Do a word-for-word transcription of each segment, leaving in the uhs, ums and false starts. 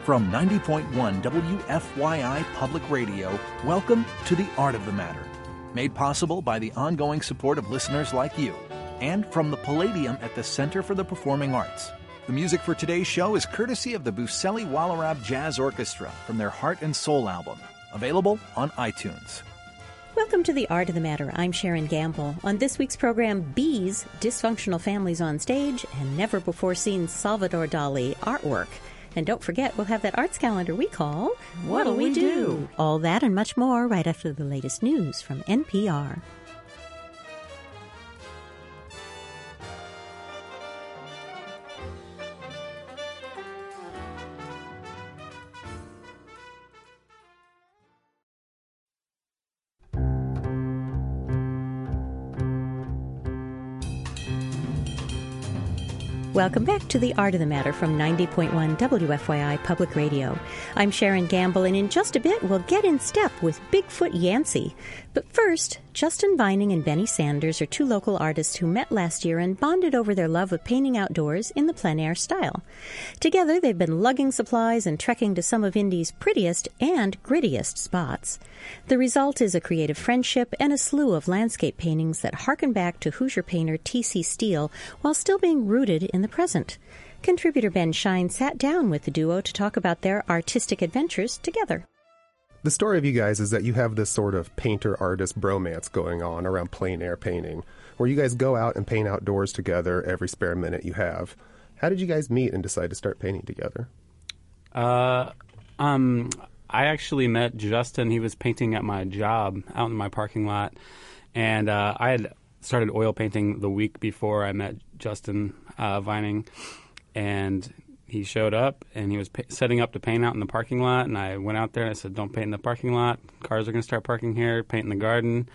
From ninety point one W F Y I Public Radio, welcome to The Art of the Matter. Made possible by the ongoing support of listeners like you, and from the Palladium at the Center for the Performing Arts. The music for today's show is courtesy of the Buseli Wallarab Jazz Orchestra from their Heart and Soul album, available on iTunes. Welcome to The Art of the Matter. I'm Sharon Gamble. On this week's program, Bees, Dysfunctional Families on Stage, and never-before-seen Salvador Dali artwork. And don't forget, we'll have that arts calendar we call What'll We Do? All that and much more right after the latest news from N P R. Welcome back to The Art of the Matter from ninety point one W F Y I Public Radio. I'm Sharon Gamble, and in just a bit, we'll get in step with Bigfoot Yancey. But first, Justin Vining and Benny Sanders are two local artists who met last year and bonded over their love of painting outdoors in the plein air style. Together, they've been lugging supplies and trekking to some of Indy's prettiest and grittiest spots. The result is a creative friendship and a slew of landscape paintings that harken back to Hoosier painter T C Steele while still being rooted in the present. Contributor Ben Shine sat down with the duo to talk about their artistic adventures together. The story of you guys is that you have this sort of painter-artist bromance going on around plein air painting, where you guys go out and paint outdoors together every spare minute you have. How did you guys meet and decide to start painting together? Uh, um, I actually met Justin. He was painting at my job out in my parking lot, and uh, I had started oil painting the week before I met Justin uh, Vining, and he showed up, and he was pa- setting up to paint out in the parking lot, and I went out there and I said, don't paint in the parking lot. Cars are going to start parking here. Paint in the garden.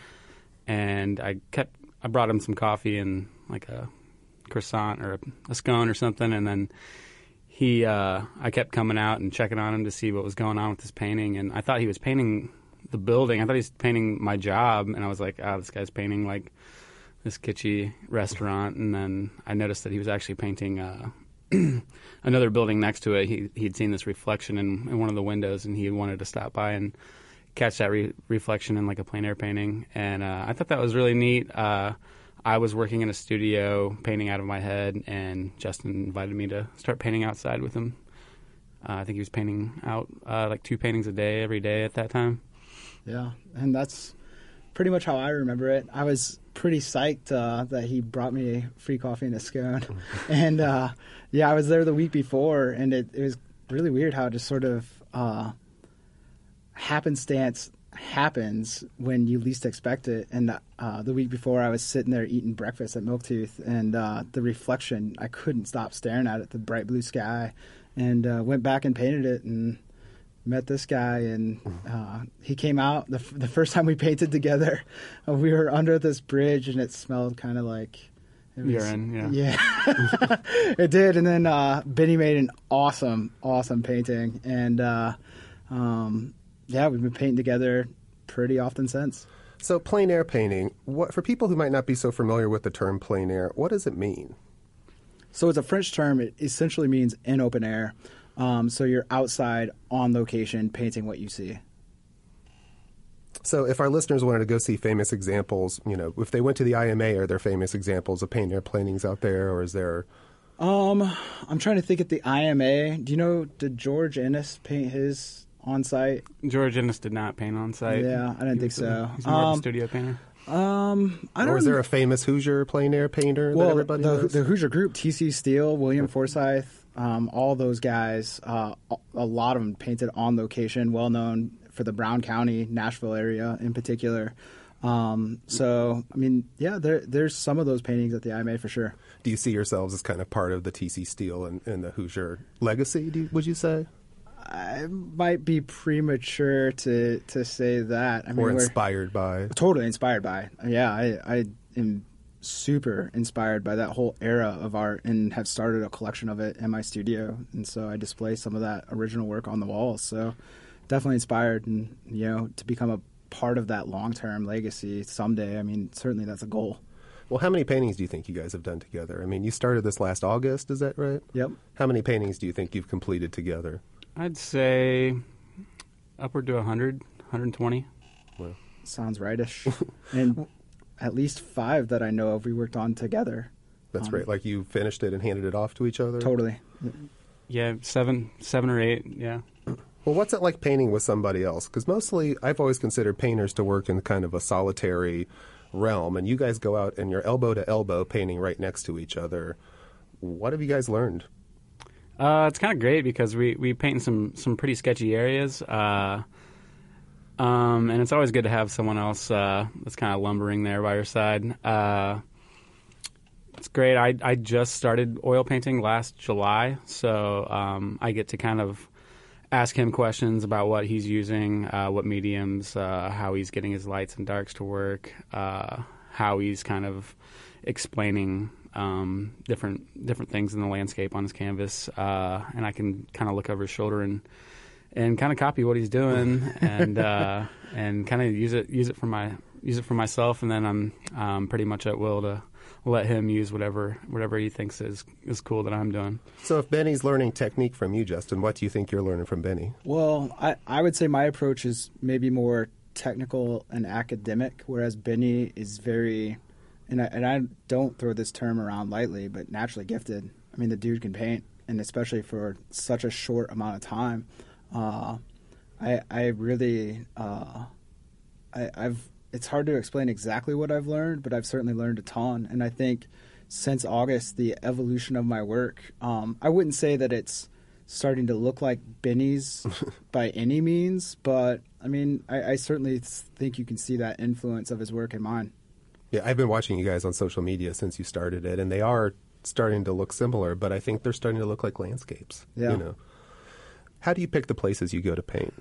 And I kept, I brought him some coffee and like a croissant or a, a scone or something, and then he, uh, I kept coming out and checking on him to see what was going on with his painting, and I thought he was painting the building. I thought he was painting my job, and I was like, oh, this guy's painting like this kitschy restaurant, and then I noticed that he was actually painting uh, another building next to it. He he'd seen this reflection in, in one of the windows, and he wanted to stop by and catch that re- reflection in like a plein air painting. And uh, I thought that was really neat. Uh, I was working in a studio painting out of my head, and Justin invited me to start painting outside with him. Uh, I think he was painting out uh, like two paintings a day every day at that time. Yeah, and that's pretty much how I remember it. I was pretty psyched uh, that he brought me free coffee and a scone. and, uh, yeah, I was there the week before, and it, it was really weird how it just sort of uh, happenstance happens when you least expect it. And uh, the week before, I was sitting there eating breakfast at Milktooth, and uh, the reflection, I couldn't stop staring at it, the bright blue sky, and uh, went back and painted it, and met this guy, and uh, he came out the, f- the first time we painted together. Uh, we were under this bridge, and it smelled kind of like it was, urine. Yeah, yeah. It did. And then uh, Benny made an awesome, awesome painting, and uh, um, yeah, we've been painting together pretty often since. So, plein air painting. What for people who might not be so familiar with the term plein air? What does it mean? So, it's a French term. It essentially means in open air. Um, so you're outside on location painting what you see. So if our listeners wanted to go see famous examples, you know, if they went to the I M A, are there famous examples of plein air paintings out there, or is there? Um, I'm trying to think at the I M A. Do you know, did George Ennis paint his on site? George Ennis did not paint on site. Yeah, I didn't he think so. A, he's more um, of a studio painter. Um, I don't or is there a famous Hoosier plein air painter well, that everybody the, knows? The Hoosier group, T C Steele, William Forsythe, um, all those guys, uh, a lot of them painted on location, well known for the Brown County, Nashville area in particular. Um, so, I mean, yeah, there, there's some of those paintings at the I M A for sure. Do you see yourselves as kind of part of the T C Steele and, and the Hoosier legacy, do you, would you say? I might be premature to, to say that. I mean, or inspired by. Totally inspired by. Yeah, I, I am super inspired by that whole era of art and have started a collection of it in my studio. And so I display some of that original work on the walls. So definitely inspired, and, you know, to become a part of that long-term legacy someday. I mean, certainly that's a goal. Well, how many paintings do you think you guys have done together? I mean, you started this last August, is that right? Yep. How many paintings do you think you've completed together? I'd say upward to one hundred, one hundred twenty. Well, sounds rightish. And at least five that I know of we worked on together. That's um, great. Like you finished it and handed it off to each other? Totally. Yeah, seven, seven or eight, yeah. Well, what's it like painting with somebody else? Because mostly I've always considered painters to work in kind of a solitary realm, and you guys go out and you're elbow to elbow painting right next to each other. What have you guys learned? Uh, it's kind of great because we, we paint in some, some pretty sketchy areas, uh, um, and it's always good to have someone else uh, that's kind of lumbering there by your side. Uh, it's great. I, I just started oil painting last July, so um, I get to kind of ask him questions about what he's using, uh, what mediums, uh, how he's getting his lights and darks to work, uh, how he's kind of explaining um, different different things in the landscape on his canvas, uh, and I can kind of look over his shoulder and and kind of copy what he's doing and uh, and kind of use it use it for my use it for myself, and then I'm um, pretty much at will to let him use whatever whatever he thinks is is cool that I'm doing. So if Benny's learning technique from you, Justin, what do you think you're learning from Benny? Well, I, I would say my approach is maybe more technical and academic, whereas Benny is very, and I, and I don't throw this term around lightly, but naturally gifted. I mean, the dude can paint, and especially for such a short amount of time. Uh, I I really, uh, I, I've it's hard to explain exactly what I've learned, but I've certainly learned a ton. And I think since August, the evolution of my work, um, I wouldn't say that it's starting to look like Benny's by any means, but I mean, I, I certainly think you can see that influence of his work in mine. Yeah, I've been watching you guys on social media since you started it, and they are starting to look similar, but I think they're starting to look like landscapes. Yeah. You know. How do you pick the places you go to paint?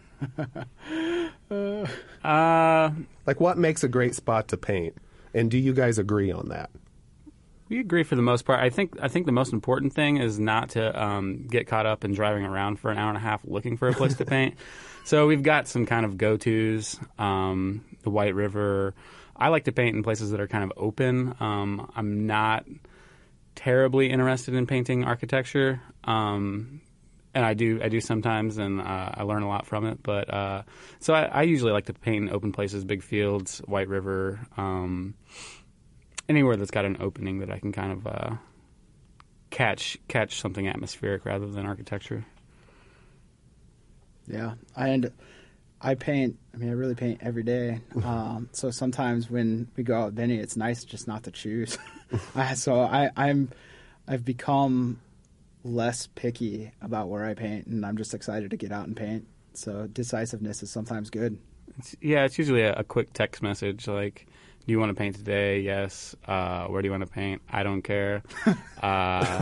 Uh, like, what makes a great spot to paint? And do you guys agree on that? we agree for the most part. I think I think the most important thing is not to um, get caught up in driving around for an hour and a half looking for a place to paint. So we've got some kind of go-tos. Um, the White River. I like to paint in places that are kind of open. Um, I'm not terribly interested in painting architecture. Um, And I do, I do sometimes, and uh, I learn a lot from it. But uh, so I, I usually like to paint in open places, big fields, White River, um, anywhere that's got an opening that I can kind of uh, catch catch something atmospheric rather than architecture. Yeah, and I paint. I mean, I really paint every day. Um, so sometimes when we go out with Benny, it's nice just not to choose. I, so I, I'm, I've become less picky about where I paint, and I'm just excited to get out and paint. So decisiveness is sometimes good. It's, yeah, it's usually a, a quick text message like, do you want to paint today? Yes. Uh, where do you want to paint? I don't care. Uh,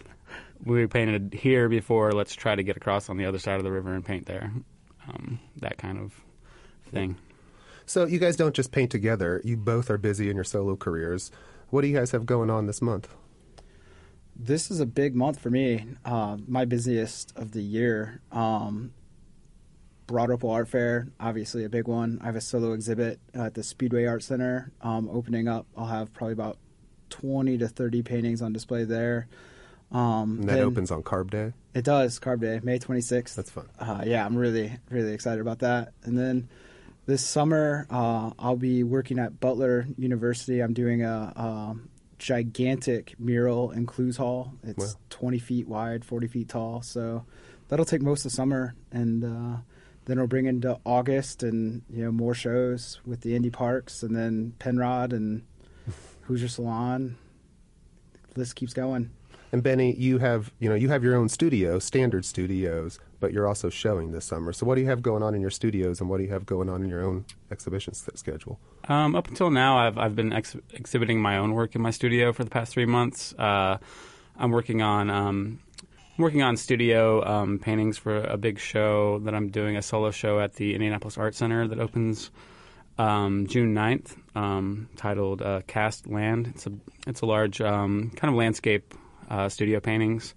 we painted here before. Let's try to get across on the other side of the river and paint there. Um, that kind of thing. So you guys don't just paint together. You both are busy in your solo careers. What do you guys have going on this month? This is a big month for me, uh, my busiest of the year. Um, Broad Ripple Art Fair, obviously a big one. I have a solo exhibit at the Speedway Art Center um, opening up. I'll have probably about twenty to thirty paintings on display there. Um, and that opens on Carb Day? It does, Carb Day, May twenty-sixth. That's fun. Uh, yeah, I'm really, really excited about that. And then this summer, uh, I'll be working at Butler University. I'm doing a... Um, gigantic mural in Clues Hall. It's wow. twenty feet wide, forty feet tall. So that'll take most of summer, and uh, then we'll bring into August and you know more shows with the indie parks, and then Penrod and Hoosier Salon. The list keeps going. And Benny, you have you know you have your own studio, Standard Studios, but you're also showing this summer. So what do you have going on in your studios, and what do you have going on in your own exhibition schedule? Um, up until now, I've I've been ex- exhibiting my own work in my studio for the past three months. Uh, I'm working on um, working on studio um, paintings for a big show that I'm doing, a solo show at the Indianapolis Art Center that opens um, June ninth, um, titled uh, Cast Land. It's a it's a large um, kind of landscape uh, studio paintings.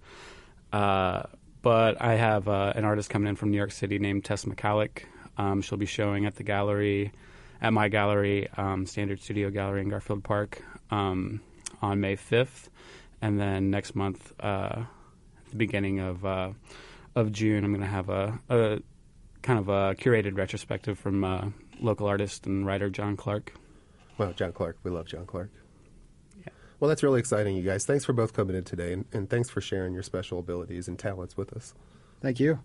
Uh, but I have uh, an artist coming in from New York City named Tess McCallick. Um, she'll be showing at the gallery. At my gallery, um, Standard Studio Gallery in Garfield Park, um, on May fifth. And then next month, uh, at the beginning of uh, of June, I'm going to have a, a kind of a curated retrospective from uh, local artist and writer John Clark. Well, John Clark. We love John Clark. Yeah. Well, that's really exciting, you guys. Thanks for both coming in today, and, and thanks for sharing your special abilities and talents with us. Thank you.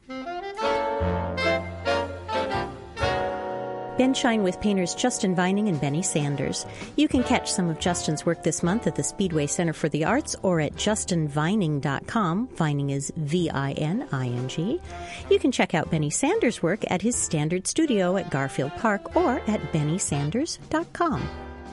Ben Shine with painters Justin Vining and Benny Sanders. You can catch some of Justin's work this month at the Speedway Center for the Arts or at justin vining dot com. Vining is V I N I N G. You can check out Benny Sanders' work at his Standard Studio at Garfield Park or at benny sanders dot com.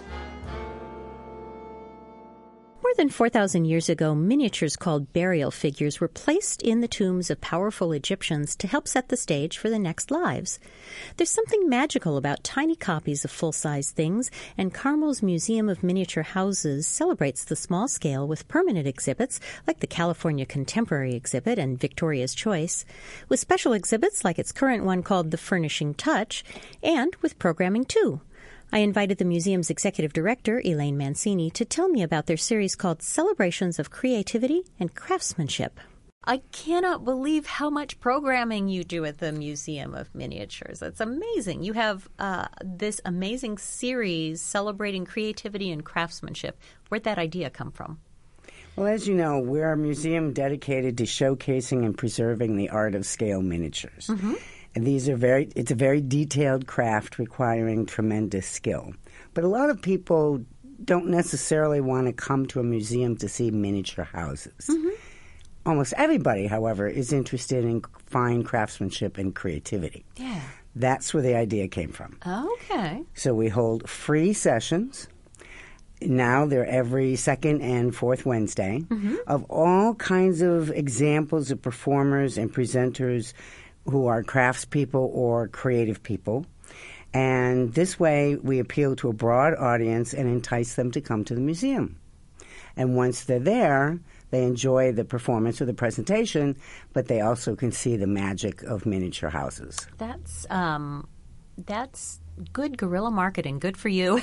More than four thousand years ago, miniatures called burial figures were placed in the tombs of powerful Egyptians to help set the stage for the next lives. There's something magical about tiny copies of full-size things, and Carmel's Museum of Miniature Houses celebrates the small scale with permanent exhibits like the California Contemporary Exhibit and Victoria's Choice, with special exhibits like its current one called The Furnishing Touch, and with programming too. I invited the museum's executive director, Elaine Mancini, to tell me about their series called Celebrations of Creativity and Craftsmanship. I cannot believe how much programming you do at the Museum of Miniatures. It's amazing. You have uh, this amazing series celebrating creativity and craftsmanship. Where'd that idea come from? Well, as you know, we're a museum dedicated to showcasing and preserving the art of scale miniatures. Mm-hmm. And these are very, it's a very detailed craft requiring tremendous skill. But a lot of people don't necessarily want to come to a museum to see miniature houses. Mm-hmm. Almost everybody, however, is interested in fine craftsmanship and creativity. Yeah. That's where the idea came from. Okay. So we hold free sessions. Now they're every second and fourth Wednesday mm-hmm. of all kinds of examples of performers and presenters who are craftspeople or creative people. And this way we appeal to a broad audience and entice them to come to the museum. And once they're there, they enjoy the performance or the presentation, but they also can see the magic of miniature houses. That's um, that's good guerrilla marketing. Good for you.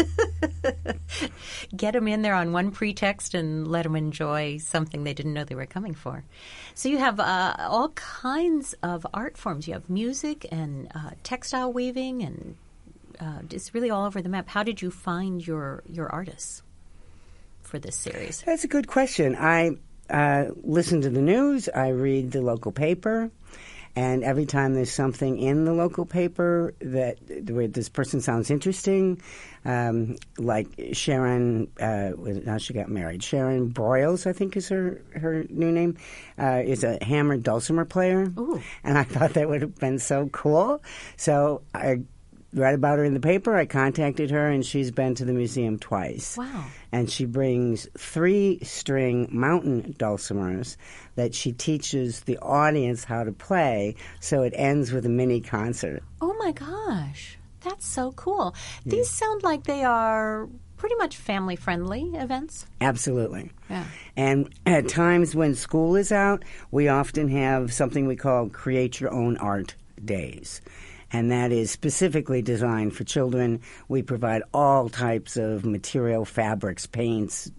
Get them in there on one pretext and let them enjoy something they didn't know they were coming for. So you have uh, all kinds of art forms. You have music and uh, textile weaving, and uh, it's really all over the map. How did you find your, your artists for this series? That's a good question. I uh, listen to the news. I read the local paper. And every time there's something in the local paper that where this person sounds interesting, um, like Sharon, uh, now she got married. Sharon Broyles, I think is her, her new name, uh, is a hammered dulcimer player. Ooh. And I thought that would have been so cool. So I read about her in the paper. I contacted her, and she's been to the museum twice. Wow. And she brings three-string mountain dulcimers that she teaches the audience how to play, so it ends with a mini concert. Oh, my gosh. That's so cool. Yeah. These sound like they are pretty much family-friendly events. Absolutely. Yeah. And at times when school is out, we often have something we call Create Your Own Art Days. And that is specifically designed for children. We provide all types of material, fabrics, paints,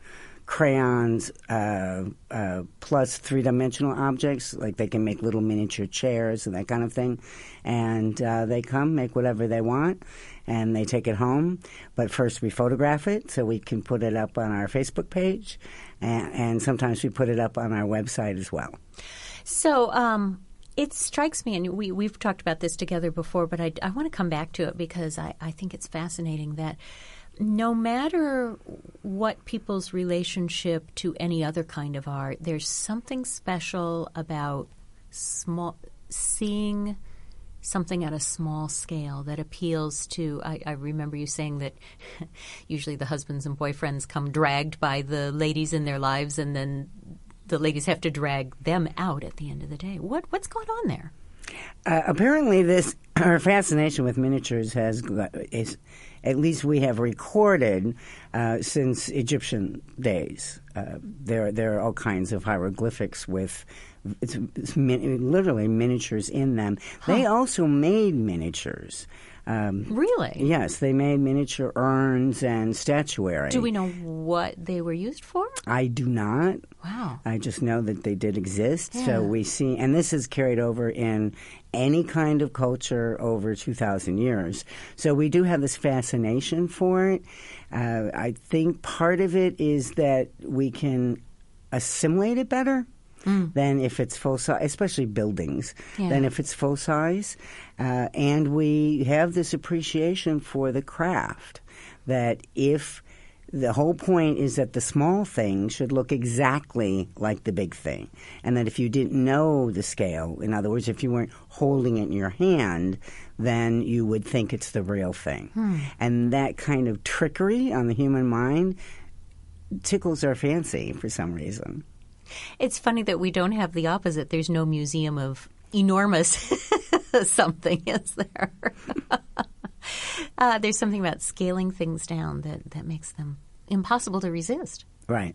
crayons, uh, uh, plus three-dimensional objects, like they can make little miniature chairs and that kind of thing. And uh, they come, make whatever they want, and they take it home. But first we photograph it so we can put it up on our Facebook page, and, and sometimes we put it up on our website as well. So, um it strikes me, and we, we've talked about this together before, but I, I want to come back to it because I, I think it's fascinating that no matter what people's relationship to any other kind of art, there's something special about small seeing something at a small scale that appeals to, I, I remember you saying that usually the husbands and boyfriends come dragged by the ladies in their lives, and then the ladies have to drag them out at the end of the day. What what's going on there? Uh, apparently, this our fascination with miniatures has is at least we have recorded uh, since Egyptian days. Uh, there there are all kinds of hieroglyphics with it's, it's min- literally miniatures in them. Huh. They also made miniatures. Um, Really? Yes, they made miniature urns and statuary. Do we know what they were used for? I do not. Wow. I just know that they did exist. Yeah. So we see, and this is carried over in any kind of culture over two thousand years. So we do have this fascination for it. Uh, I think part of it is that we can assimilate it better. Mm. Than if it's full size, especially buildings, yeah. than if it's full size. Uh, and we have this appreciation for the craft that if the whole point is that the small thing should look exactly like the big thing. And that if you didn't know the scale, in other words, if you weren't holding it in your hand, then you would think it's the real thing. Hmm. And that kind of trickery on the human mind tickles our fancy for some reason. It's funny that we don't have the opposite. There's no museum of enormous something, is there? uh, there's something about scaling things down that, that makes them impossible to resist. Right.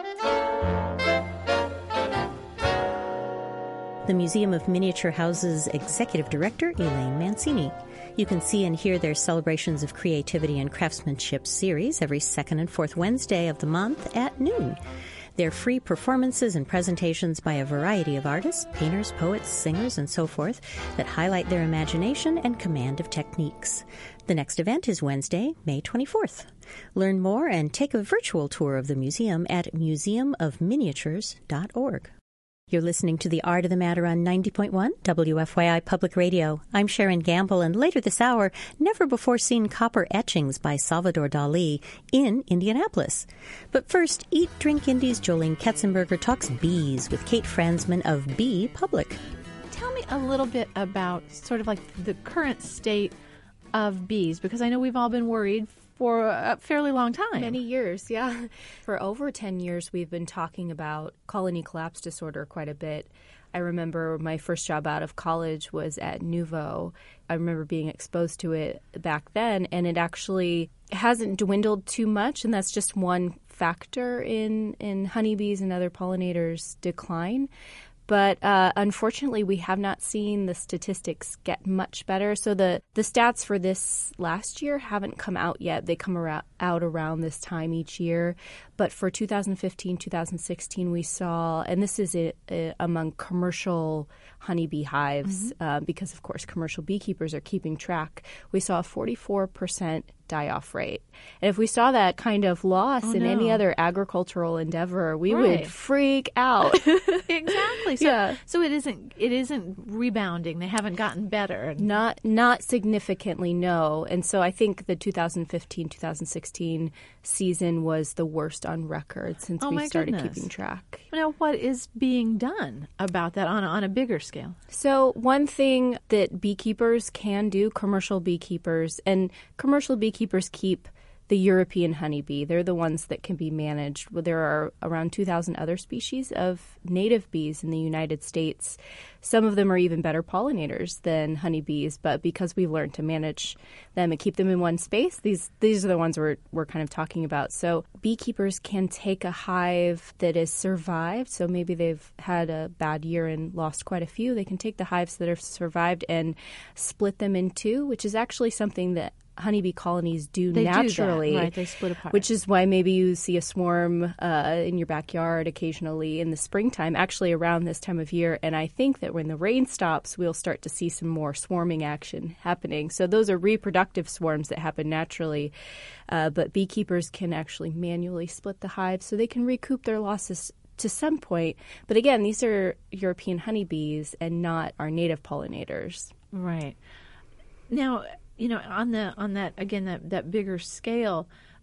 The Museum of Miniature House's Executive Director, Elaine Mancini. You can see and hear their Celebrations of Creativity and Craftsmanship series every second and fourth Wednesday of the month at noon. They're free performances and presentations by a variety of artists, painters, poets, singers, and so forth that highlight their imagination and command of techniques. The next event is Wednesday, May twenty-fourth. Learn more and take a virtual tour of the museum at museum of miniatures dot org. You're listening to The Art of the Matter on ninety point one W F Y I Public Radio. I'm Sharon Gamble, and later this hour, never-before-seen copper etchings by Salvador Dali in Indianapolis. But first, Eat, Drink Indies' Jolene Ketzenberger talks bees with Kate Franzman of Bee Public. Tell me a little bit about sort of like the current state of bees, because I know we've all been worried for a fairly long time. Many years, yeah. For over ten years, we've been talking about colony collapse disorder quite a bit. I remember my first job out of college was at Nuvo. I remember being exposed to it back then, and it actually hasn't dwindled too much, and that's just one factor in, in honeybees and other pollinators' decline. But uh, unfortunately, we have not seen the statistics get much better. So the, the stats for this last year haven't come out yet. They come around, out around this time each year. But for two thousand fifteen, two thousand sixteen, we saw, and this is a, a, among commercial honeybee hives, mm-hmm. uh, because, of course, commercial beekeepers are keeping track, we saw a forty-four percent die-off rate. And if we saw that kind of loss oh, in no. any other agricultural endeavor, we right. would freak out. Exactly. So, yeah. so it isn't it isn't rebounding. They haven't gotten better. Not not significantly, no. And so I think the two thousand fifteen, two thousand sixteen season was the worst on record since oh we my started goodness. keeping track. Now, what is being done about that on a, on a bigger scale? So one thing that beekeepers can do, commercial beekeepers, and commercial beekeepers keep the European honeybee. They're the ones that can be managed. There are around two thousand other species of native bees in the United States. Some of them are even better pollinators than honeybees, but because we've learned to manage them and keep them in one space, these these are the ones we're, we're kind of talking about. So beekeepers can take a hive that has survived, so maybe they've had a bad year and lost quite a few. They can take the hives that have survived and split them in two, which is actually something that honeybee colonies do they naturally, do that. Right? They split apart, which is why maybe you see a swarm uh, in your backyard occasionally in the springtime, actually around this time of year. And I think that when the rain stops, we'll start to see some more swarming action happening. So those are reproductive swarms that happen naturally, uh, but beekeepers can actually manually split the hive so they can recoup their losses to some point. But again, these are European honeybees and not our native pollinators. Right. Now, you know, on the on that again that, that bigger scale,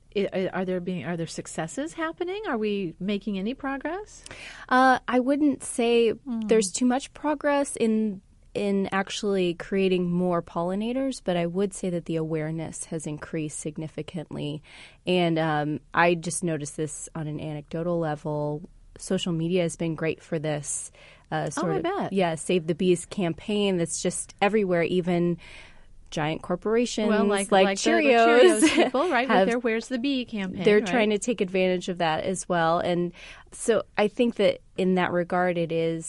are there being are there successes happening? Are we making any progress? Uh, I wouldn't say mm. there's too much progress in in actually creating more pollinators, but I would say that the awareness has increased significantly. And um, I just noticed this on an anecdotal level. Social media has been great for this. Uh, sort oh, I of, bet. Yeah, Save the Bees campaign that's just everywhere, even giant corporations well, like, like, like Cheerios, the, the Cheerios people, right? have, with their Where's the Bee campaign. They're right? trying to take advantage of that as well. And so I think that in that regard, it is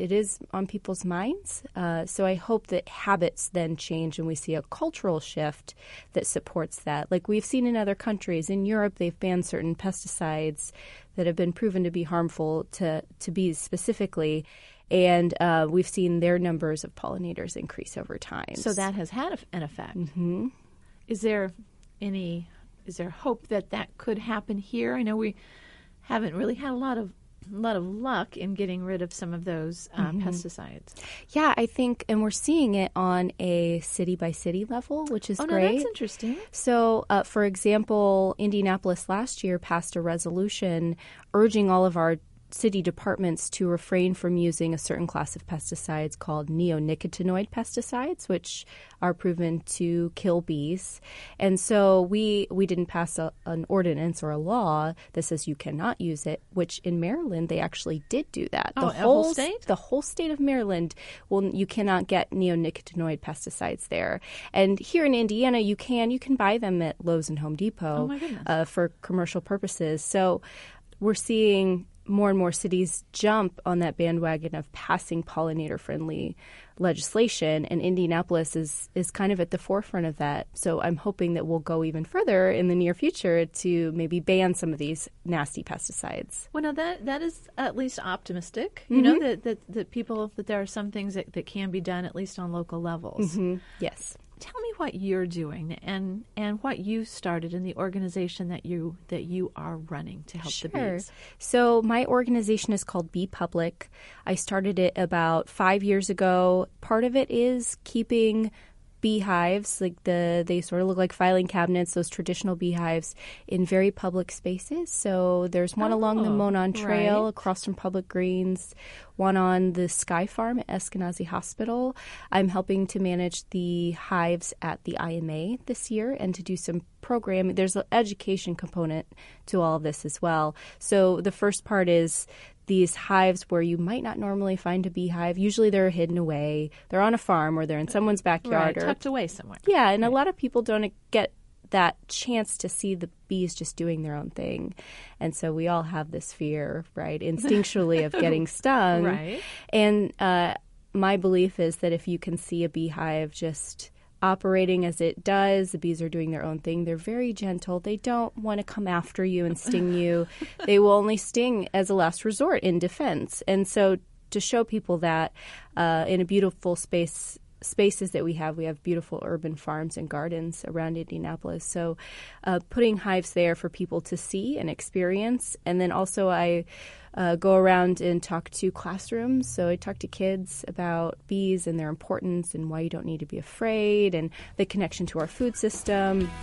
it is on people's minds. Uh, so I hope that habits then change and we see a cultural shift that supports that. Like we've seen in other countries. In Europe, they've banned certain pesticides that have been proven to be harmful to, to bees specifically. And uh, we've seen their numbers of pollinators increase over time. So that has had an effect. Mm-hmm. Is there any, is there hope that that could happen here? I know we haven't really had a lot of a lot of luck in getting rid of some of those uh, mm-hmm. pesticides. Yeah, I think, and we're seeing it on a city-by-city level, which is oh, no, great. That's interesting. So, uh, for example, Indianapolis last year passed a resolution urging all of our city departments to refrain from using a certain class of pesticides called neonicotinoid pesticides, which are proven to kill bees. And so we we didn't pass a, an ordinance or a law that says you cannot use it, which in Maryland they actually did do that. Oh, the whole, whole state? The whole state of Maryland, well, you cannot get neonicotinoid pesticides there. And here in Indiana, you can. You can buy them at Lowe's and Home Depot oh, my goodness. Uh, for commercial purposes. So we're seeing more and more cities jump on that bandwagon of passing pollinator-friendly legislation, and Indianapolis is, is kind of at the forefront of that. So I'm hoping that we'll go even further in the near future to maybe ban some of these nasty pesticides. Well, now that that is at least optimistic. Mm-hmm. You know, that, that, that people, that there are some things that, that can be done at least on local levels. Mm-hmm. Yes. Tell me what you're doing and, and what you started in the organization that you that you are running to help sure. the bees. So my organization is called Bee Public. I started it about five years ago. Part of it is keeping beehives, like the they sort of look like filing cabinets, those traditional beehives, in very public spaces. So there's one oh, along the Monon Trail right. across from Public Greens, one on the Sky Farm at Eskenazi Hospital. I'm helping to manage the hives at the I M A this year and to do some programming. There's an education component to all of this as well. So the first part is these hives where you might not normally find a beehive. Usually they're hidden away. They're on a farm or they're in someone's backyard. Right, or, tucked away somewhere. Yeah, and right. a lot of people don't get that chance to see the bees just doing their own thing. And so we all have this fear, right, instinctually of getting stung. Right. And uh, my belief is that if you can see a beehive just operating as it does, the bees are doing their own thing. They're very gentle. They don't want to come after you and sting you. They will only sting as a last resort in defense. And so to show people that uh, in a beautiful space spaces that we have, we have beautiful urban farms and gardens around Indianapolis. So uh, putting hives there for people to see and experience. And then also I uh, go around and talk to classrooms. So I talk to kids about bees and their importance and why you don't need to be afraid and the connection to our food system.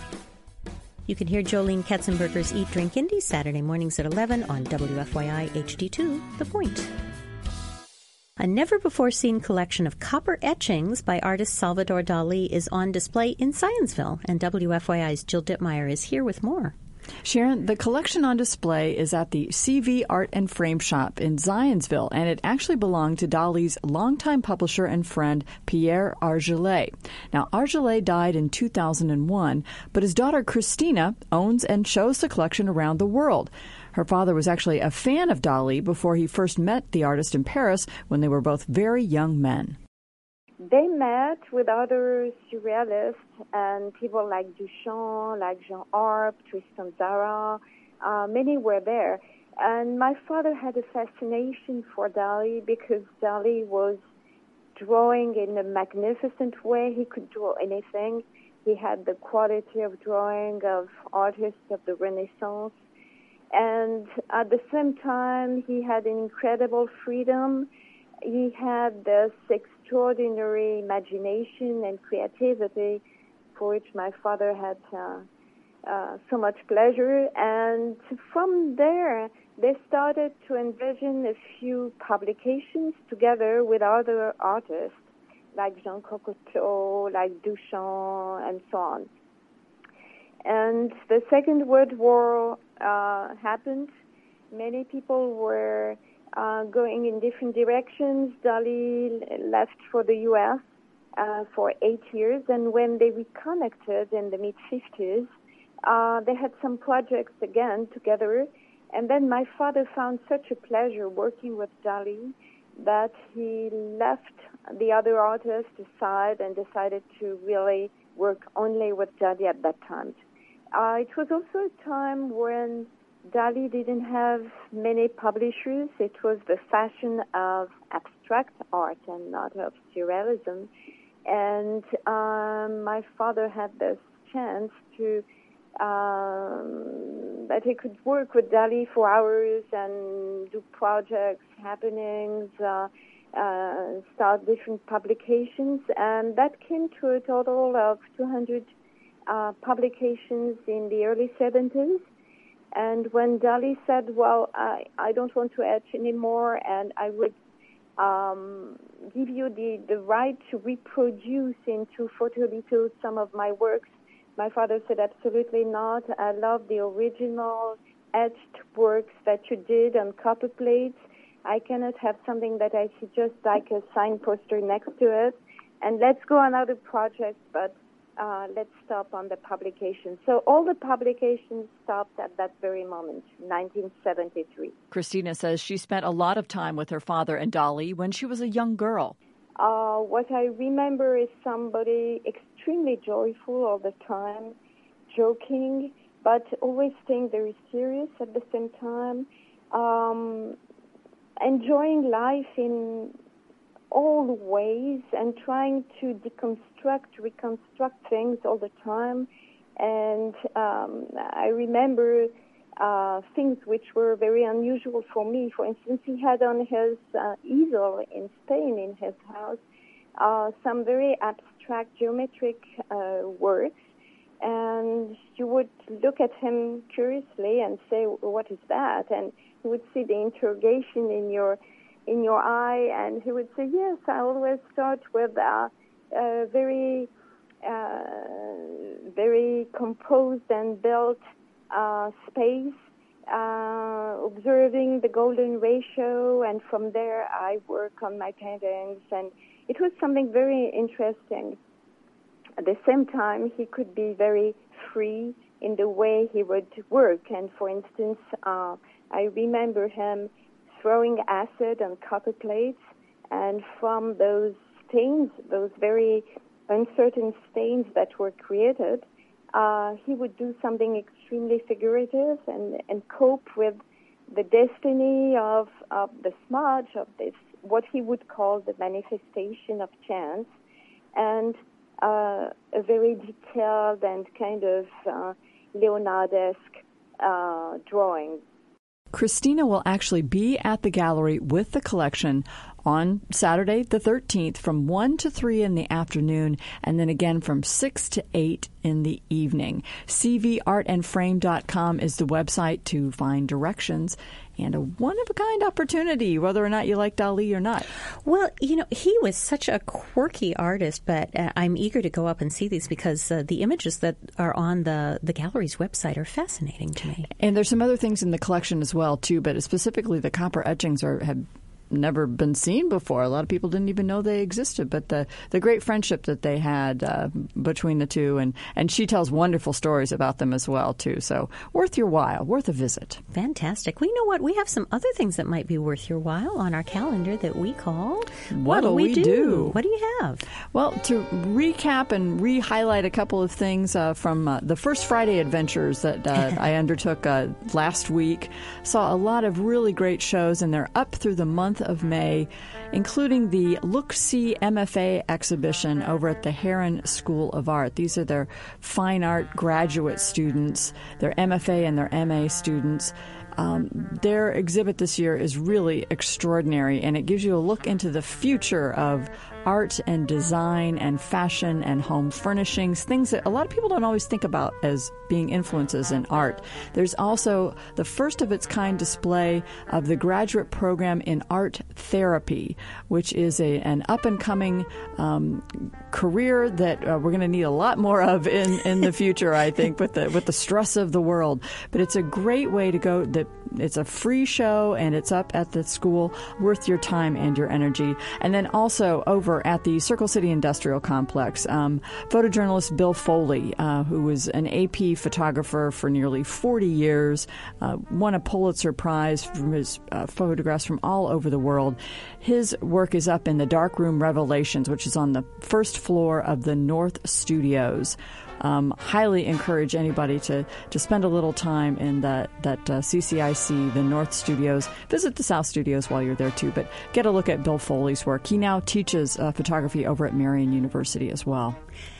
You can hear Jolene Katzenberger's Eat, Drink, Indy Saturday mornings at eleven on W F Y I H D two, The Point. A never-before-seen collection of copper etchings by artist Salvador Dali is on display in Scienceville, and W F Y I's Jill Dittmeyer is here with more. Sharon, the collection on display is at the C V Art and Frame Shop in Zionsville, and it actually belonged to Dali's longtime publisher and friend, Pierre Argelais. Now, Argelais died in two thousand one, but his daughter, Christina, owns and shows the collection around the world. Her father was actually a fan of Dali before he first met the artist in Paris when they were both very young men. They met with other surrealists and people like Duchamp, like Jean Arp, Tristan Tzara. Uh, many were there. And my father had a fascination for Dali because Dali was drawing in a magnificent way. He could draw anything. He had the quality of drawing of artists of the Renaissance. And at the same time, he had an incredible freedom. He had this extraordinary imagination and creativity for which my father had uh, uh, so much pleasure. And from there, they started to envision a few publications together with other artists like Jean Cocteau, like Duchamp, and so on. And the Second World War uh, happened. Many people were uh, going in different directions. Dali left for the U S uh, for eight years, and when they reconnected in the mid-fifties, uh, they had some projects again together. And then my father found such a pleasure working with Dali that he left the other artists aside and decided to really work only with Dali at that time. Uh, it was also a time when Dali didn't have many publishers. It was the fashion of abstract art and not of surrealism. And um, my father had this chance to um, that he could work with Dali for hours and do projects, happenings, uh, uh, start different publications, and that came to a total of two hundred uh, publications in the early seventies. And when Dali said, well, I, I don't want to etch anymore, and I would um, give you the, the right to reproduce into photolithos some of my works, my father said, absolutely not. I love the original etched works that you did on copper plates. I cannot have something that I see just like a sign poster next to it. And let's go on other projects, but uh, let's stop on the publication. So all the publications stopped at that very moment, nineteen seventy-three. Christina says she spent a lot of time with her father and Dali when she was a young girl. Uh, what I remember is somebody extremely joyful all the time, joking, but always staying very serious at the same time, um, enjoying life in all ways and trying to deconstruct, reconstruct things all the time. And um, I remember uh, things which were very unusual for me. For instance, he had on his uh, easel in Spain in his house uh, some very abstract geometric uh, works. And you would look at him curiously and say, what is that? And you would see the interrogation in your in your eye, and he would say, yes, I always start with a, a very, uh, very composed and built uh, space, uh, observing the golden ratio, and from there I work on my paintings, and it was something very interesting. At the same time, he could be very free in the way he would work, and for instance, uh, I remember him throwing acid on copper plates, and from those stains, those very uncertain stains that were created, uh, he would do something extremely figurative and, and cope with the destiny of, of the smudge, of this, what he would call the manifestation of chance, and uh, a very detailed and kind of uh, Leonardesque uh, drawing. Christina will actually be at the gallery with the collection on Saturday the thirteenth from one to three in the afternoon, and then again from six to eight in the evening. C V art and frame dot com is the website to find directions, and a one-of-a-kind opportunity, whether or not you like Dali or not. Well, you know, he was such a quirky artist, but uh, I'm eager to go up and see these because uh, the images that are on the, the gallery's website are fascinating to me. And there's some other things in the collection as well, too, but specifically the copper etchings are have never been seen before. A lot of people didn't even know they existed, but the, the great friendship that they had uh, between the two, and, and she tells wonderful stories about them as well, too. So worth your while, worth a visit. Fantastic. Well, you know what? We have some other things that might be worth your while on our calendar that we call What'll We, we do? do? What do you have? Well, to recap and re-highlight a couple of things uh, from uh, the First Friday adventures that uh, I undertook uh, last week, saw a lot of really great shows, and they're up through the month of May, including the Look See M F A exhibition over at the Heron School of Art. These are their fine art graduate students, their M F A and their M A students. Um, their exhibit this year is really extraordinary, and it gives you a look into the future of art and design and fashion and home furnishings, things that a lot of people don't always think about as being influences in art. There's also the first of its kind display of the graduate program in art therapy, which is a, an up-and-coming um, career that uh, we're going to need a lot more of in, in the future, I think, with the with the stress of the world. But it's a great way to go. The It's a free show, and it's up at the school, worth your time and your energy. And then also over at the Circle City Industrial Complex, um, photojournalist Bill Foley, uh, who was an A P photographer for nearly forty years, uh, won a Pulitzer Prize from his uh, photographs from all over the world. His work is up in the Darkroom Revelations, which is on the first floor of the North Studios. Um, highly encourage anybody to, to spend a little time in that, that uh, C C I C, the North Studios. Visit the South Studios while you're there, too, but get a look at Bill Foley's work. He now teaches uh, photography over at Marian University as well.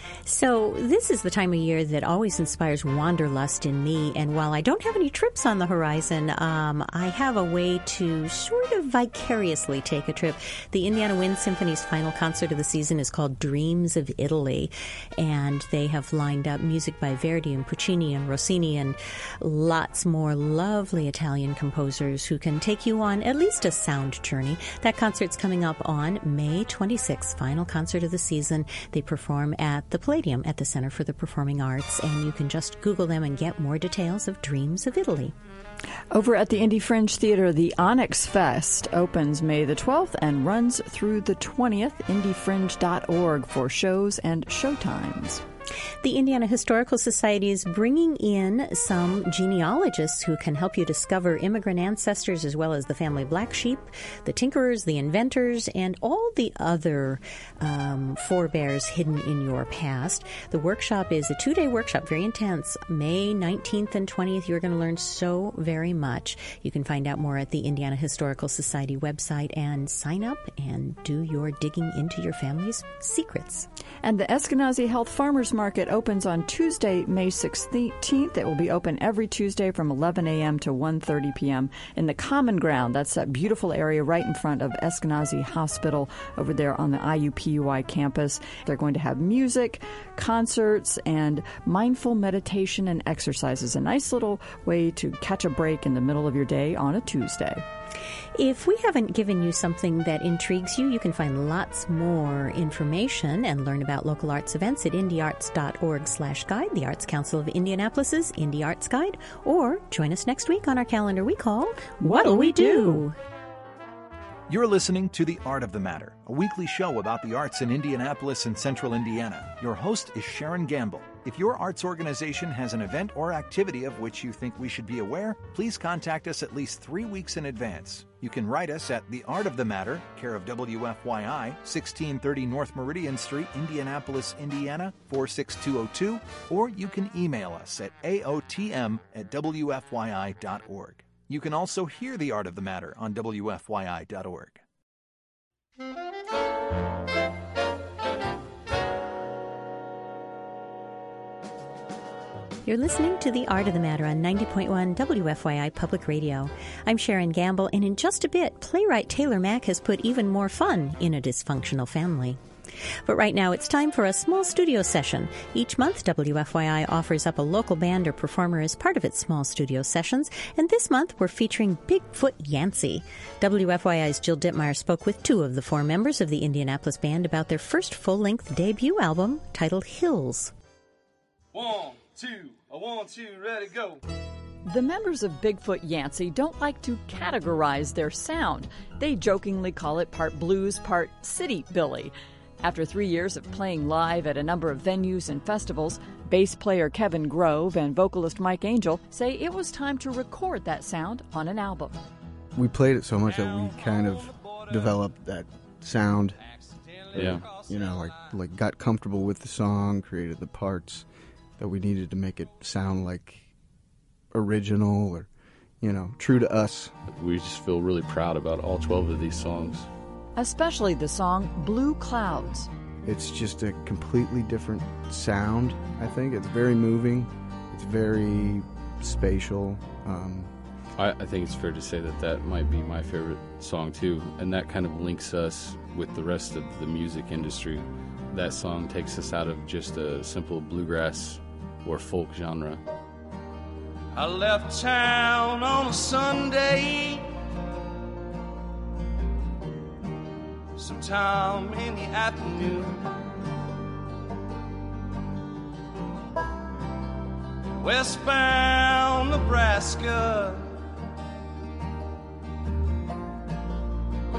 So this is the time of year that always inspires wanderlust in me. And while I don't have any trips on the horizon, um, I have a way to sort of vicariously take a trip. The Indiana Wind Symphony's final concert of the season is called Dreams of Italy. And they have lined up music by Verdi and Puccini and Rossini and lots more lovely Italian composers who can take you on at least a sound journey. That concert's coming up on May twenty-sixth, final concert of the season. They perform at the Palladium at the Center for the Performing Arts, and you can just Google them and get more details of Dreams of Italy. Over at the Indy Fringe Theater, the Onyx Fest opens May the twelfth and runs through the twentieth. indy fringe dot org for shows and showtimes. The Indiana Historical Society is bringing in some genealogists who can help you discover immigrant ancestors as well as the family black sheep, the tinkerers, the inventors, and all the other um, forebears hidden in your past. The workshop is a two-day workshop, very intense. May nineteenth and twentieth, you're going to learn so very much. You can find out more at the Indiana Historical Society website and sign up and do your digging into your family's secrets. And the Eskenazi Health Farmers Market opens on Tuesday, May sixteenth. It will be open every Tuesday from eleven a.m. to one thirty p.m. in the Common Ground. That's that beautiful area right in front of Eskenazi Hospital over there on the I U P U I campus. They're going to have music, concerts, and mindful meditation and exercises. A nice little way to catch a break in the middle of your day on a Tuesday. If we haven't given you something that intrigues you, you can find lots more information and learn about local arts events at indy arts dot org slash guide, the Arts Council of Indianapolis's Indy Arts Guide, or join us next week on our calendar we call What'll We Do? You're listening to The Art of the Matter, a weekly show about the arts in Indianapolis and Central Indiana. Your host is Sharon Gamble. If your arts organization has an event or activity of which you think we should be aware, please contact us at least three weeks in advance. You can write us at The Art of the Matter, care of W F Y I, sixteen thirty North Meridian Street, Indianapolis, Indiana, four six two zero two, or you can email us at A O T M at W F Y I dot org. You can also hear The Art of the Matter on W F Y I dot org. You're listening to The Art of the Matter on ninety point one W F Y I Public Radio. I'm Sharon Gamble, and in just a bit, playwright Taylor Mack has put even more fun in a dysfunctional family. But right now, it's time for a small studio session. Each month, W F Y I offers up a local band or performer as part of its small studio sessions, and this month we're featuring Bigfoot Yancey. W F Y I's Jill Dittmeyer spoke with two of the four members of the Indianapolis band about their first full-length debut album titled Hills. One, two, a one, two, ready, go. The members of Bigfoot Yancey don't like to categorize their sound. They jokingly call it part blues, part city billy. After three years of playing live at a number of venues and festivals, bass player Kevin Grove and vocalist Mike Angel say it was time to record that sound on an album. We played it so much that we kind of developed that sound. Yeah. You know, like like got comfortable with the song, created the parts that we needed to make it sound like original or, you know, true to us. We just feel really proud about all twelve of these songs. Especially the song Blue Clouds. It's just a completely different sound, I think. It's very moving. It's very spatial. Um, I, I think it's fair to say that that might be my favorite song, too. And that kind of links us with the rest of the music industry. That song takes us out of just a simple bluegrass or folk genre. I left town on a Sunday, sometime in the afternoon. Westbound Nebraska,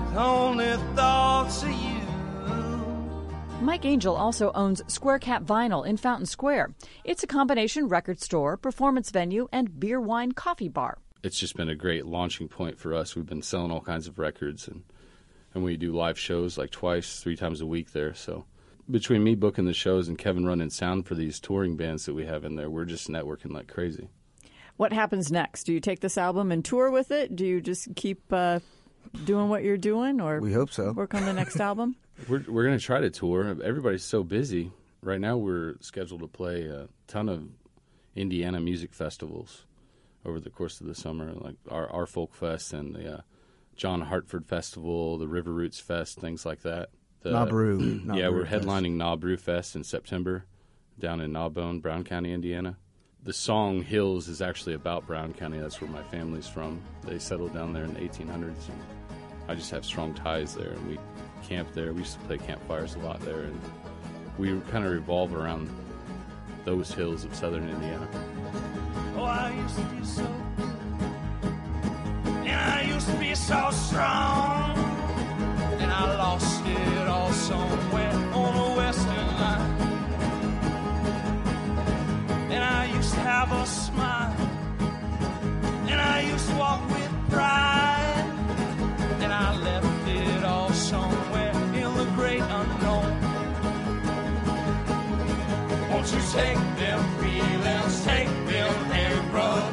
only thoughts of you. Mike Angel also owns Square Cap Vinyl in Fountain Square. It's a combination record store, performance venue, and beer, wine, coffee bar. It's just been a great launching point for us. We've been selling all kinds of records, and, and we do live shows like twice, three times a week there. So between me booking the shows and Kevin running sound for these touring bands that we have in there, we're just networking like crazy. What happens next? Do you take this album and tour with it? Do you just keep uh, doing what you're doing, or we hope so. Work on the next album? We're we're going to try to tour. Everybody's so busy. Right now we're scheduled to play a ton of Indiana music festivals over the course of the summer, like our, our Folk Fest and the uh, John Hartford Festival, the River Roots Fest, things like that. The, Nabroo. Yeah, Nabroo we're Fest. headlining Nabroo Fest in September down in Gnawbone, Brown County, Indiana. The song Hills is actually about Brown County. That's where my family's from. They settled down there in the eighteen hundreds. And I just have strong ties there, and we camp there. We used to play campfires a lot there, and we kind of revolve around those hills of southern Indiana. Oh, I used to be so good, and I used to be so strong, and I lost it all somewhere on the western line. And I used to have a smile, and I used to walk with pride, and I left it all somewhere in the great unknown. Won't you take them feelings, take them and run?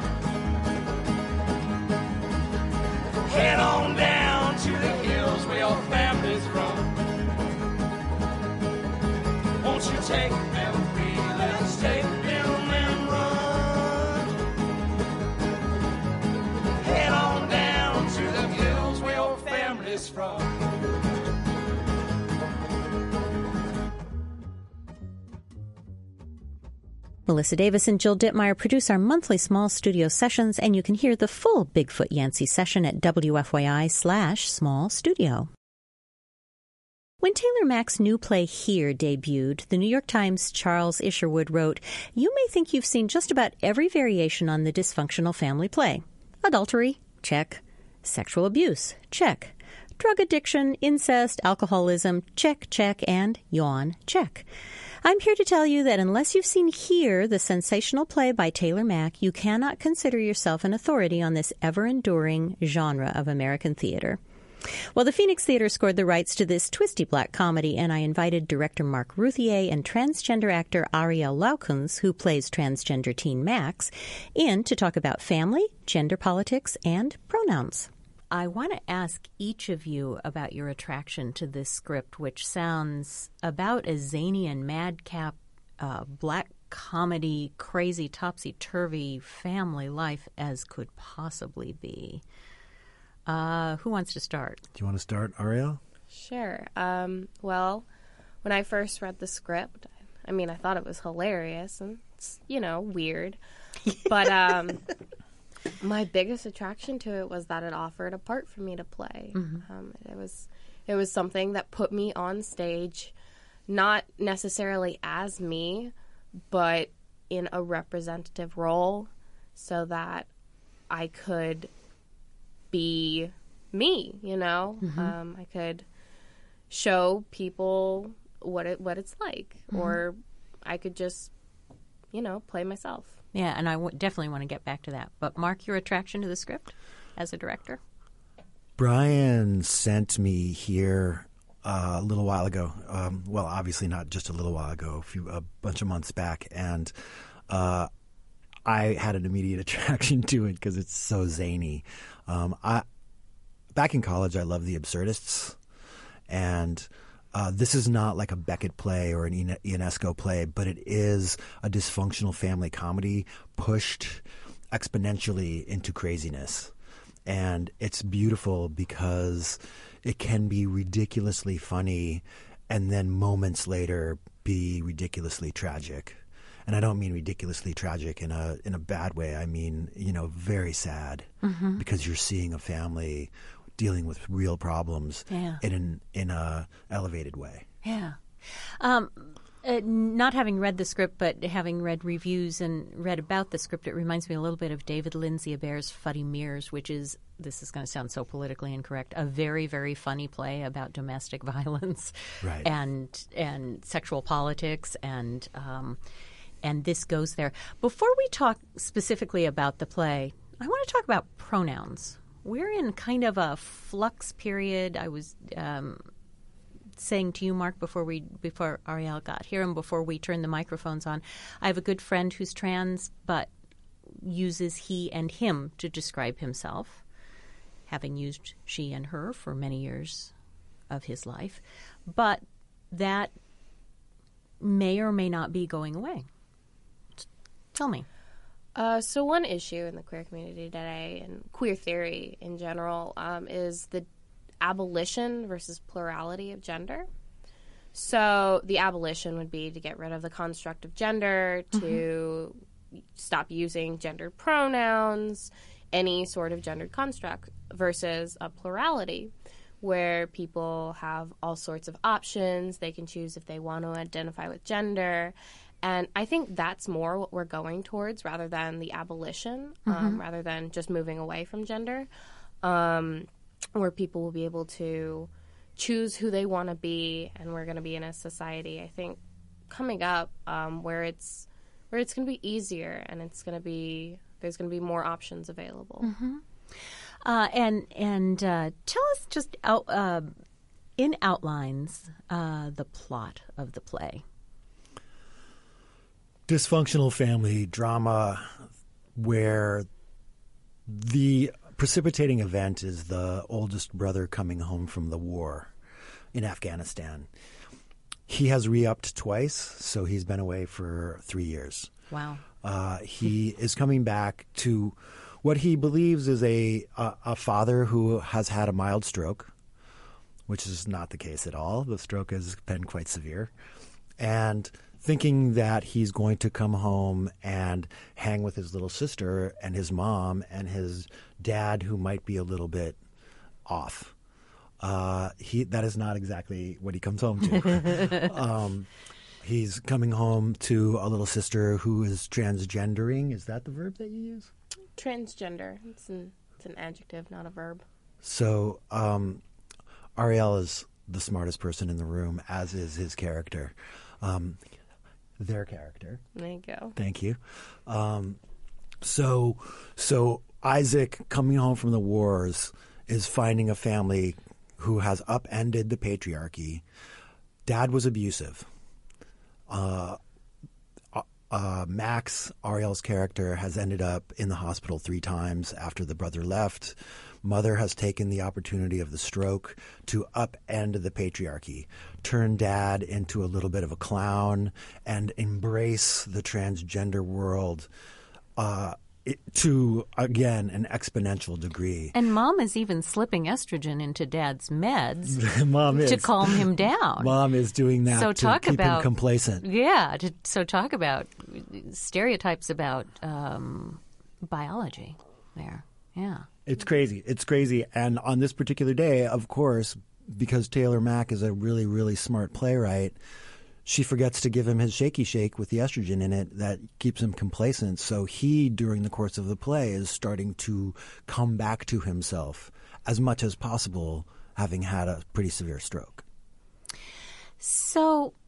Head on down to the hills where your family's from. Won't you take them feelings, take them and run? Head on down to the hills where your family's from. Melissa Davis and Jill Dittmeyer produce our monthly small studio sessions, and you can hear the full Bigfoot Yancey session at W F Y I slash small studio. When Taylor Mack's new play Here debuted, the New York Times' Charles Isherwood wrote, "You may think you've seen just about every variation on the dysfunctional family play. Adultery, check. Sexual abuse, check. Drug addiction, incest, alcoholism, check, check, and yawn, check. I'm here to tell you that unless you've seen Here, the sensational play by Taylor Mack, you cannot consider yourself an authority on this ever-enduring genre of American theater." Well, the Phoenix Theater scored the rights to this twisty black comedy, and I invited director Mark Routhier and transgender actor Ariel Laukens, who plays transgender teen Max, in to talk about family, gender politics, and pronouns. I want to ask each of you about your attraction to this script, which sounds about as zany and madcap uh, black comedy, crazy, topsy-turvy family life as could possibly be. Uh, who wants to start? Do you want to start, Ariel? Sure. Um, well, when I first read the script, I mean, I thought it was hilarious and, it's, you know, weird. But um, my biggest attraction to it was that it offered a part for me to play. Mm-hmm. Um, it was it was something that put me on stage, not necessarily as me, but in a representative role so that I could be me, you know. Mm-hmm. Um, I could show people what it what it's like, mm-hmm. or I could just, you know, play myself. Yeah, and I w- definitely want to get back to that. But Mark, your attraction to the script as a director? Brian sent me Here uh, a little while ago. Um, well, obviously not just a little while ago, a, few, a bunch of months back, and uh, I had an immediate attraction to it because it's so zany. Um, I back in college, I loved The Absurdists, and uh, this is not like a Beckett play or an Ionesco play, but it is a dysfunctional family comedy pushed exponentially into craziness. And it's beautiful because it can be ridiculously funny and then moments later be ridiculously tragic. And I don't mean ridiculously tragic in a in a bad way. I mean, you know, very sad, mm-hmm. because you're seeing a family dealing with real problems, yeah. in an in a elevated way. Yeah. Um, Uh, not having read the script, but having read reviews and read about the script, it reminds me a little bit of David Lindsay-Abair's Fuddy Mears, which is, this is going to sound so politically incorrect, a very, very funny play about domestic violence right. and and sexual politics, and um, and this goes there. Before we talk specifically about the play, I want to talk about pronouns. We're in kind of a flux period. I was um, saying to you, Mark, before we before Ariel got here and before we turned the microphones on, I have a good friend who's trans but uses he and him to describe himself, having used she and her for many years of his life. But that may or may not be going away. Tell me. Uh, so one issue in the queer community today and queer theory in general um, is the abolition versus plurality of gender. So the abolition would be to get rid of the construct of gender, to mm-hmm. stop using gendered pronouns, any sort of gendered construct, versus a plurality where people have all sorts of options. They can choose if they want to identify with gender. And I think that's more what we're going towards rather than the abolition, um, Mm-hmm. rather than just moving away from gender. Um where people will be able to choose who they want to be, and we're going to be in a society, I think, coming up um, where it's where it's going to be easier, and it's going to be there's going to be more options available. Mm-hmm. Uh, and and uh, tell us just out, uh, in outlines uh, the plot of the play. Dysfunctional family drama where the precipitating event is the oldest brother coming home from the war in Afghanistan. He has re-upped twice, so he's been away for three years. Wow. Uh, he is coming back to what he believes is a, a a father who has had a mild stroke, which is not the case at all. The stroke has been quite severe. And thinking that he's going to come home and hang with his little sister and his mom and his dad, who might be a little bit off. Uh, he that is not exactly what he comes home to. um, he's coming home to a little sister who is transgendering. Is that the verb that you use? Transgender. It's an it's an adjective, not a verb. So um, Ariel is the smartest person in the room, as is his character. Um, their character. There you go. Thank you. Um, so, so Isaac, coming home from the wars, is finding a family who has upended the patriarchy. Dad was abusive. Uh, uh, Max, Ariel's character, has ended up in the hospital three times after the brother left. Mother has taken the opportunity of the stroke to upend the patriarchy, turn dad into a little bit of a clown, and embrace the transgender world uh, it, to, again, an exponential degree. And mom is even slipping estrogen into dad's meds Mom is. to calm him down. Mom is doing that so to talk keep about, him complacent. Yeah, to, so talk about stereotypes about um, biology there. Yeah. It's crazy. It's crazy. And on this particular day, of course, because Taylor Mack is a really, really smart playwright, she forgets to give him his shaky shake with the estrogen in it that keeps him complacent. So he, during the course of the play, is starting to come back to himself as much as possible, having had a pretty severe stroke. So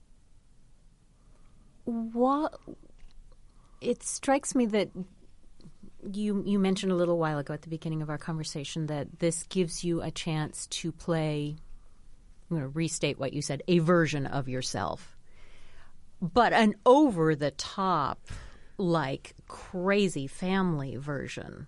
what it strikes me that You you mentioned a little while ago at the beginning of our conversation that this gives you a chance to play, I'm going to restate what you said, a version of yourself, but an over-the-top, like, crazy family version.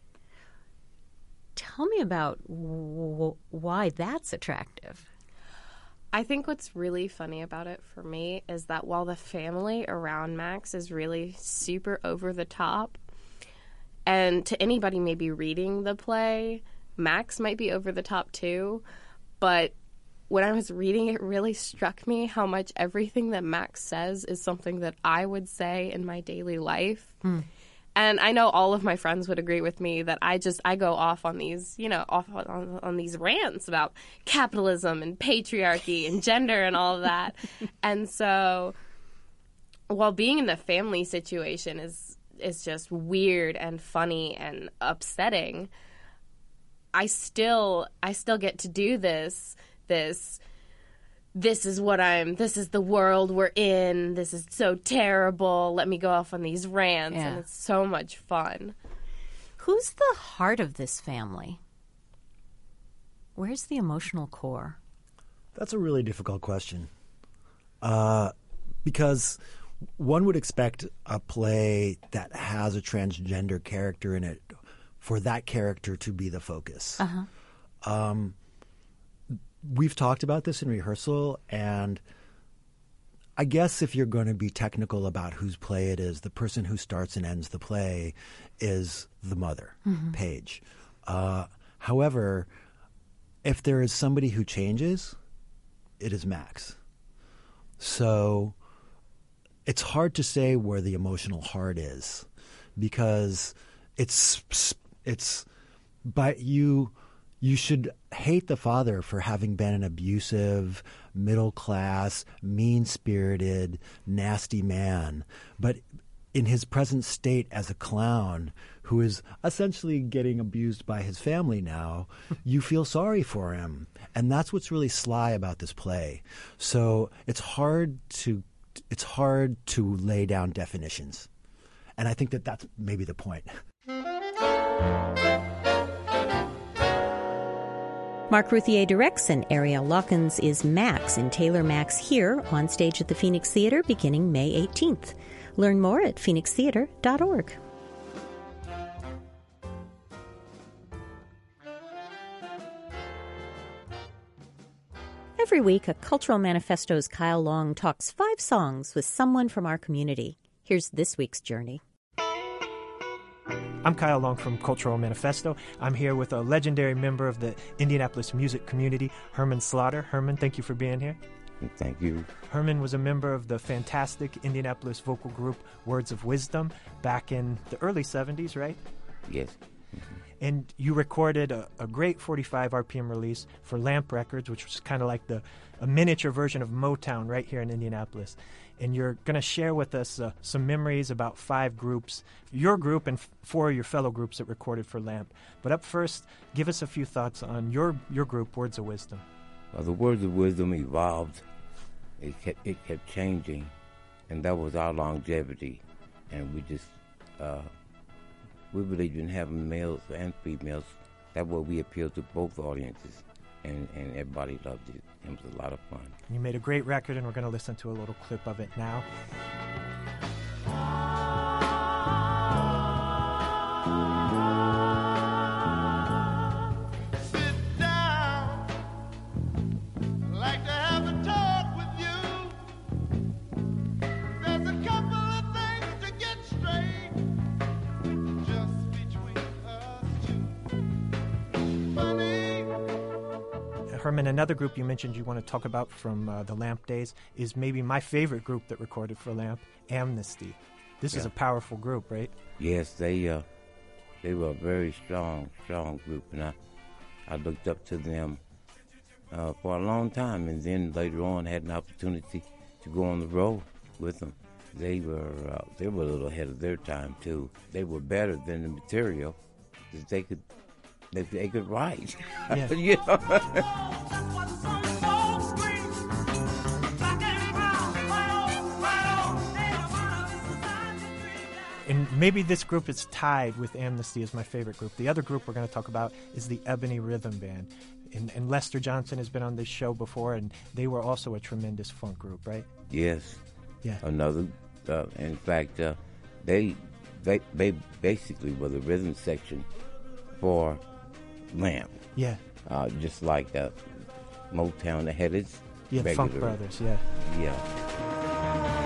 Tell me about w- why that's attractive. I think what's really funny about it for me is that while the family around Max is really super over the top, and to anybody maybe reading the play, Max might be over the top too, but when I was reading it, it really struck me how much everything that Max says is something that I would say in my daily life. Mm. And I know all of my friends would agree with me that I just, I go off on these, you know, off on, on these rants about capitalism and patriarchy and gender and all of that. And so while being in the family situation is is just weird and funny and upsetting, I still I still get to do this this this is what I'm this is the world we're in. This is so terrible. Let me go off on these rants, Yeah. and it's so much fun. Who's the heart of this family? Where's the emotional core? That's a really difficult question. Uh, because one would expect a play that has a transgender character in it for that character to be the focus. Uh-huh. Um, we've talked about this in rehearsal, and I guess if you're going to be technical about whose play it is, the person who starts and ends the play is the mother, Mhm. Paige. Uh, however, if there is somebody who changes, it is Max. So it's hard to say where the emotional heart is, because it's it's but you you should hate the father for having been an abusive, middle class, mean spirited, nasty man, but in his present state as a clown who is essentially getting abused by his family now, you feel sorry for him. And that's what's really sly about this play. So it's hard to it's hard to lay down definitions. And I think that that's maybe the point. Mark Routhier directs, and Ariel Lawkins is Max in Taylor Max here on stage at the Phoenix Theater beginning May eighteenth. Learn more at phoenix theater dot org. Every week, a Cultural Manifesto's Kyle Long talks five songs with someone from our community. Here's this week's journey. I'm Kyle Long from Cultural Manifesto. I'm here with a legendary member of the Indianapolis music community, Herman Slaughter. Herman, thank you for being here. Thank you. Herman was a member of the fantastic Indianapolis vocal group Words of Wisdom back in the early seventies, right? Yes. And you recorded a, a great forty-five R P M release for Lamp Records, which was kind of like the a miniature version of Motown right here in Indianapolis. And you're going to share with us uh, some memories about five groups, your group and f- four of your fellow groups that recorded for Lamp. But up first, give us a few thoughts on your, your group, Words of Wisdom. Well, the Words of Wisdom evolved. It kept, it kept changing, and that was our longevity. And we just, uh, we believed in having males and females. That way we appealed to both audiences, and, and everybody loved it. It was a lot of fun. You made a great record, and we're going to listen to a little clip of it now. Herman, another group you mentioned you want to talk about from uh, the Lamp days is maybe my favorite group that recorded for Lamp, Amnesty. This Yeah. is a powerful group, right? Yes, they uh, they were a very strong, strong group, and I, I looked up to them uh, for a long time, and then later on had an opportunity to go on the road with them. They were uh, they were a little ahead of their time too. They were better than the material that they could they, they could write. Yeah. You know? And maybe this group is tied with Amnesty as my favorite group. The other group we're going to talk about is the Ebony Rhythm Band. And, and Lester Johnson has been on this show before, and they were also a tremendous funk group, right? Yes. Yeah. Another, uh, in fact, uh, they, they they basically were the rhythm section for Lamp. Yeah. Uh, just like uh, Motown, they had its Yeah, regular, Funk Brothers, yeah. Yeah.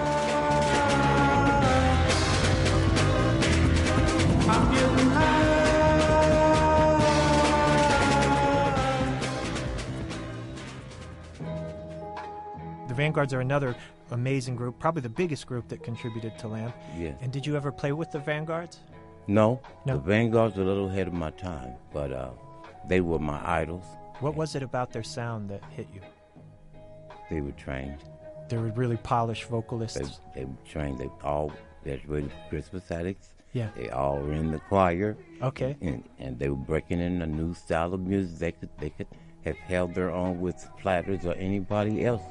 The Vanguards are another amazing group, probably the biggest group that contributed to Lamp. Yeah. And did you ever play with the Vanguards? No, No. the Vanguards were a little ahead of my time, but uh, they were my idols. What was it about their sound that hit you? They were trained. They were really polished vocalists. They, they were trained. They all graduated Christmas Addicts. Yeah. They all were in the choir. Okay. And, and they were breaking in a new style of music. They could they could have held their own with Platters or anybody else.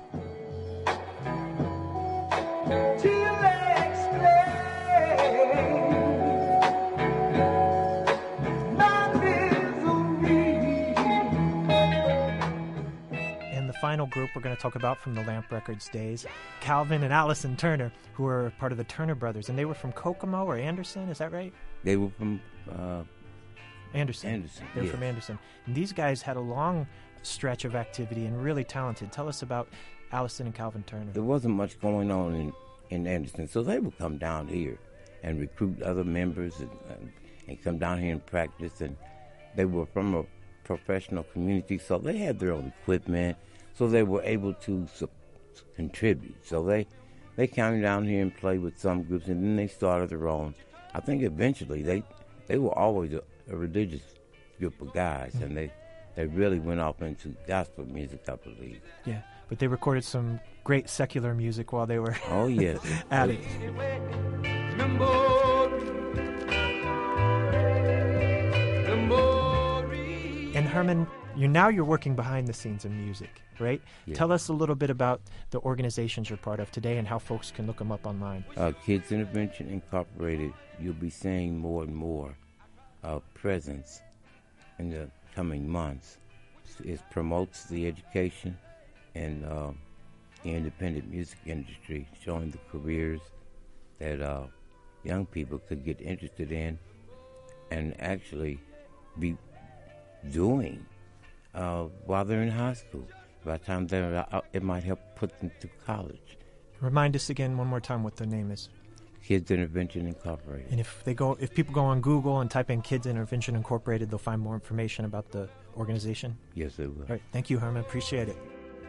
Final group we're going to talk about from the Lamp Records days, Calvin and Allison Turner, who were part of the Turner Brothers, and they were from Kokomo or Anderson, is that right? They were from uh, Anderson. Anderson. They were yes. from Anderson. And these guys had a long stretch of activity and really talented. Tell us about Allison and Calvin Turner. There wasn't much going on in, in Anderson, so they would come down here and recruit other members and, and, and come down here and practice. And they were from a professional community, so they had their own equipment. So they were able to su- contribute. So they they came down here and played with some groups, and then they started their own. I think eventually they they were always a, a religious group of guys, mm-hmm. and they, they really went off into gospel music, I believe. Yeah, but they recorded some great secular music while they were oh yes at it. And Herman, you now you're working behind the scenes in music, right? Yeah. Tell us a little bit about the organizations you're part of today and how folks can look them up online. Uh, Kids Intervention Incorporated, you'll be seeing more and more uh, presence in the coming months. It promotes the education and uh, the independent music industry, showing the careers that uh, young people could get interested in and actually be doing uh, while they're in high school. By the time they're out, it might help put them through college. Remind us again one more time what the name is. Kids Intervention Incorporated. And if they go, if people go on Google and type in Kids Intervention Incorporated, they'll find more information about the organization? Yes, they will. All right. Thank you, Herman. Appreciate it.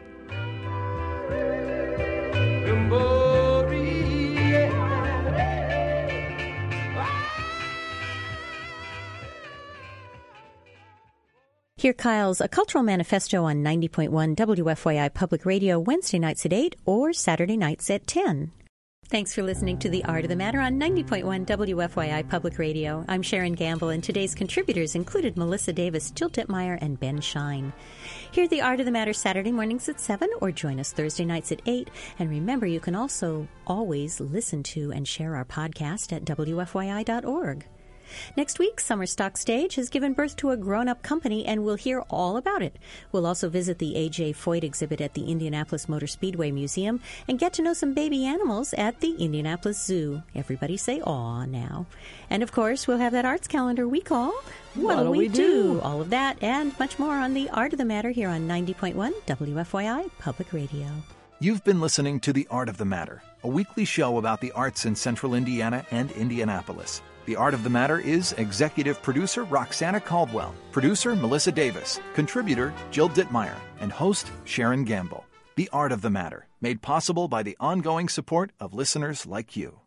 Hear Kyle's A Cultural Manifesto on ninety point one W F Y I Public Radio Wednesday nights at eight or Saturday nights at ten. Thanks for listening to The Art of the Matter on ninety point one W F Y I Public Radio. I'm Sharon Gamble, and today's contributors included Melissa Davis, Jill Dittmeyer, and Ben Shine. Hear The Art of the Matter Saturday mornings at seven or join us Thursday nights at eight. And remember, you can also always listen to and share our podcast at W F Y I dot org. Next week, Summer Stock Stage has given birth to a grown-up company, and we'll hear all about it. We'll also visit the A J. Foyt exhibit at the Indianapolis Motor Speedway Museum and get to know some baby animals at the Indianapolis Zoo. Everybody say aw now. And, of course, we'll have that arts calendar we call What'll We Do? All of that and much more on The Art of the Matter here on ninety point one W F Y I Public Radio. You've been listening to The Art of the Matter, a weekly show about the arts in central Indiana and Indianapolis. The Art of the Matter is executive producer Roxana Caldwell, producer Melissa Davis, contributor Jill Dittmeyer, and host Sharon Gamble. The Art of the Matter, made possible by the ongoing support of listeners like you.